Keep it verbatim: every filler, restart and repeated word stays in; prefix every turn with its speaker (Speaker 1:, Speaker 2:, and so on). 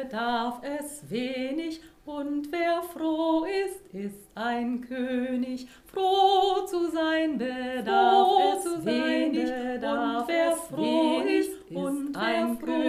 Speaker 1: bedarf es wenig, und wer froh ist, ist ein König. Froh zu sein bedarf
Speaker 2: Froh
Speaker 1: es
Speaker 2: zu sein
Speaker 1: wenig,
Speaker 2: bedarf
Speaker 1: und wer
Speaker 2: es
Speaker 1: froh
Speaker 2: wenig,
Speaker 1: ist,
Speaker 2: ist
Speaker 1: und wer
Speaker 2: ein
Speaker 1: froh